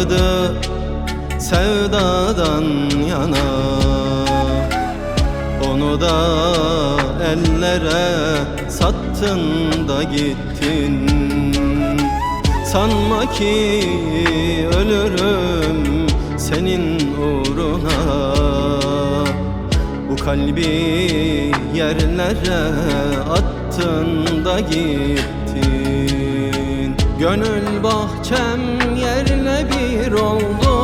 vardı sevdadan yana. Onu da ellere sattın da gittin. Sanma ki ölürüm senin uğruna. Bu kalbi yerlere attın da gittin. Gönül bahçem yerle bir oldu.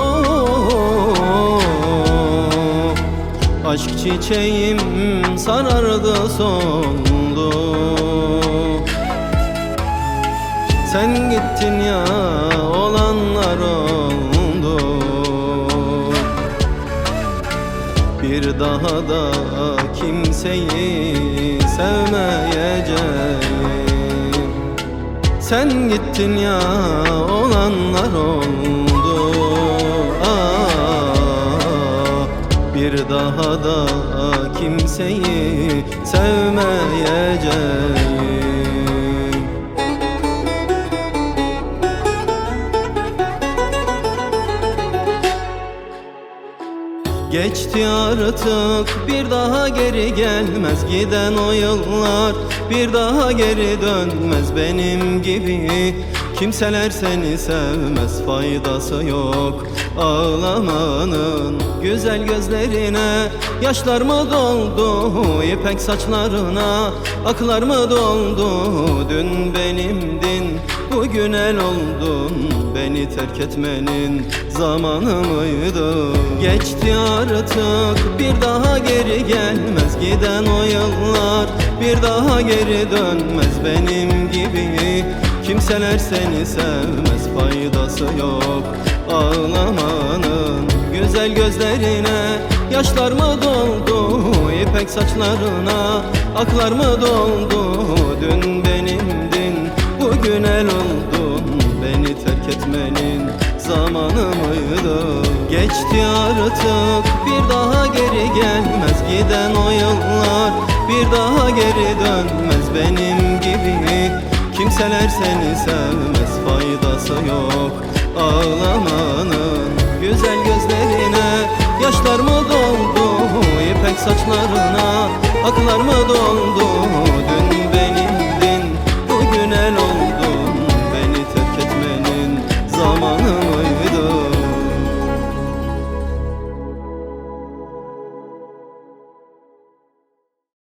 Aşk çiçeğim sarardı soldu. Sen gittin ya, olanlar oldu. Bir daha da kimseyi sevmeyeceğim. Sen gittin ya, olanlar oldu. Bir daha da kimseyi sevmeyeceğim. Geçti artık, bir daha geri gelmez. Giden o yıllar bir daha geri dönmez. Benim gibi kimseler seni sevmez. Faydası yok ağlamanın. Güzel gözlerine yaşlar mı doldu? İpek saçlarına aklar mı doldu? Dün benimdin, bugün el oldun. Beni terk etmenin zamanı mıydı? Geçti artık, bir daha geri gelmez. Giden o yıllar bir daha geri dönmez. Benim gibi kimseler seni sevmez. Faydası yok ağlamanın. Güzel gözlerine yaşlar mı doldu? İpek saçlarına aklar mı doldu? Dün benimdin, bugün el oldun. Beni terk etmenin zamanı mıydı? Geçti artık, bir daha geri gelmez. Giden o yıllar bir daha geri dönmez. Benim gibi kimseler seni sevmez. Faydası yok ağlamanın. Güzel gözlerine yaşlar mı doldu? İpek saçlarına aklar mı doldu?